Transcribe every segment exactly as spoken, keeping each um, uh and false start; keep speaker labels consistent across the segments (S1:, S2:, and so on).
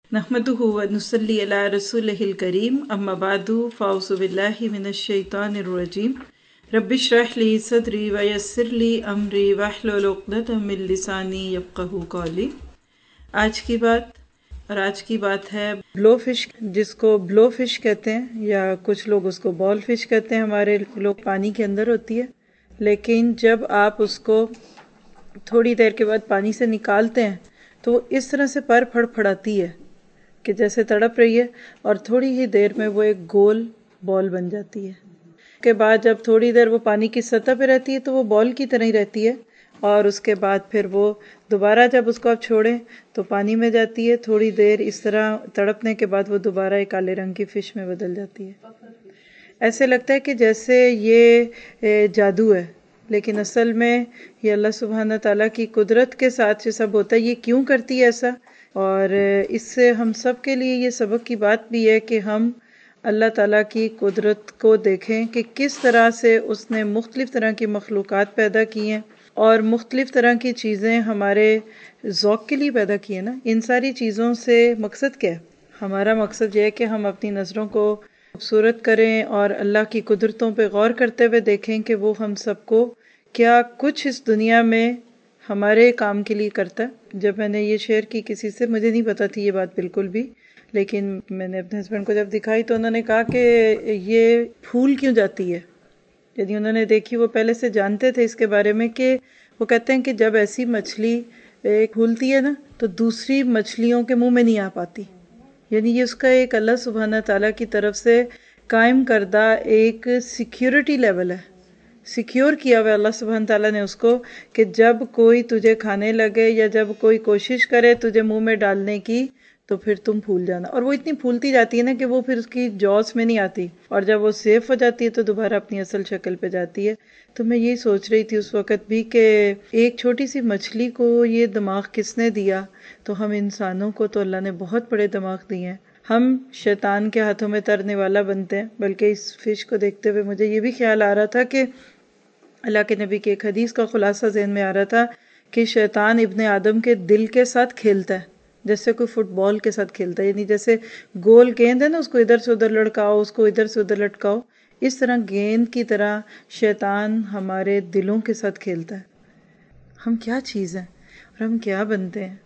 S1: نحمدہ ونصلی علی رسولہ الکریم اما بعد فاعوذ باللہ من الشیطان الرجیم رب اشرح لی صدری ویسر لی امری واحلل عقدۃ من لسانی یفقہوا قولی۔ آج کی بات اور آج کی بات ہے بلو فش، جس کو بلو فش کہتے ہیں یا کچھ لوگ اس کو بال فش کہتے ہیں۔ ہمارے لوگ پانی کے اندر ہوتی ہے، لیکن جب آپ اس کو تھوڑی دیر کے بعد پانی سے نکالتے ہیں تو وہ اس طرح سے پر پھڑ پھڑاتی ہے کہ جیسے تڑپ رہی ہے، اور تھوڑی ہی دیر میں وہ ایک گول بال بن جاتی ہے۔ اس کے بعد جب تھوڑی دیر وہ پانی کی سطح پہ رہتی ہے تو وہ بال کی طرح ہی رہتی ہے، اور اس کے بعد پھر وہ دوبارہ جب اس کو آپ چھوڑیں تو پانی میں جاتی ہے، تھوڑی دیر اس طرح تڑپنے کے بعد وہ دوبارہ ایک کالے رنگ کی فش میں بدل جاتی ہے۔ ایسے لگتا ہے کہ جیسے یہ جادو ہے، لیکن اصل میں یہ اللہ سبحانہ تعالیٰ کی قدرت کے ساتھ یہ سب ہوتا ہے۔ یہ کیوں کرتی ہے ایسا؟ اور اس سے ہم سب کے لیے یہ سبق کی بات بھی ہے کہ ہم اللہ تعالیٰ کی قدرت کو دیکھیں کہ کس طرح سے اس نے مختلف طرح کی مخلوقات پیدا کی ہیں، اور مختلف طرح کی چیزیں ہمارے ذوق کے لیے پیدا کی ہیں نا۔ ان ساری چیزوں سے مقصد کیا ہے؟ ہمارا مقصد یہ ہے کہ ہم اپنی نظروں کو خوبصورت کریں اور اللہ کی قدرتوں پہ غور کرتے ہوئے دیکھیں کہ وہ ہم سب کو کیا کچھ اس دنیا میں ہمارے کام کے لیے کرتا ہے۔ جب میں نے یہ شیئر کی کسی سے، مجھے نہیں پتا تھی یہ بات بالکل بھی، لیکن میں نے اپنے ہسبینڈ کو جب دکھائی تو انہوں نے کہا کہ یہ پھول کیوں جاتی ہے، یعنی انہوں نے دیکھی، وہ پہلے سے جانتے تھے اس کے بارے میں، کہ وہ کہتے ہیں کہ جب ایسی مچھلی پھولتی ہے نا تو دوسری مچھلیوں کے منہ میں نہیں آ پاتی، یعنی یہ اس کا ایک اللہ سبحانہ تعالیٰ کی طرف سے قائم کردہ ایک سیکیورٹی لیول ہے، سیکیور کیا ہوا اللہ سبحانہ تعالیٰ نے اس کو، کہ جب کوئی تجھے کھانے لگے یا جب کوئی کوشش کرے تجھے منہ میں ڈالنے کی تو پھر تم پھول جانا۔ اور وہ اتنی پھولتی جاتی ہے نا کہ وہ پھر اس کی جوز میں نہیں آتی، اور جب وہ سیف ہو جاتی ہے تو دوبارہ اپنی اصل شکل پہ جاتی ہے۔ تو میں یہی سوچ رہی تھی اس وقت بھی کہ ایک چھوٹی سی مچھلی کو یہ دماغ کس نے دیا، تو ہم انسانوں کو تو اللہ نے بہت بڑے دماغ دیے ہیں، ہم شیطان کے ہاتھوں میں ترنے والا بنتے ہیں۔ بلکہ اس فش کو دیکھتے ہوئے مجھے یہ بھی خیال آ رہا تھا کہ اللہ کے نبی کے ایک حدیث کا خلاصہ ذہن میں آ رہا تھا کہ شیطان ابن آدم کے دل کے ساتھ کھیلتا ہے جیسے کوئی فٹ بال کے ساتھ کھیلتا ہے، یعنی جیسے گول گیند ہے نا، اس کو ادھر سے ادھر لڑکاؤ، اس کو ادھر سے ادھر لٹکاؤ، اس طرح گیند کی طرح شیطان ہمارے دلوں کے ساتھ کھیلتا ہے۔ ہم کیا چیز ہیں اور ہم کیا بنتے ہیں۔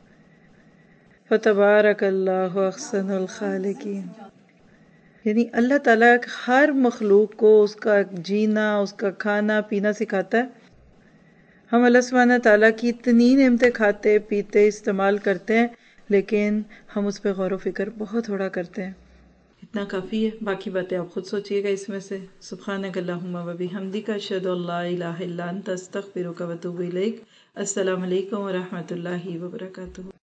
S1: فتبارک اللہ احسن الخالقین، یعنی اللہ تعالیٰ ہر مخلوق کو اس کا جینا، اس کا کھانا پینا سکھاتا ہے۔ ہم اللہ سبحانہ تعالیٰ کی اتنی نعمتیں کھاتے پیتے استعمال کرتے ہیں، لیکن ہم اس پہ غور و فکر بہت تھوڑا کرتے ہیں۔ اتنا کافی ہے، باقی باتیں آپ خود سوچئے گا اس میں سے۔ سبحانک اللہم و بحمدک، اشہد ان لا الہ الا انت، استغفرک و اتوب الیک۔ السلام علیکم ورحمۃ اللہ وبرکاتہ۔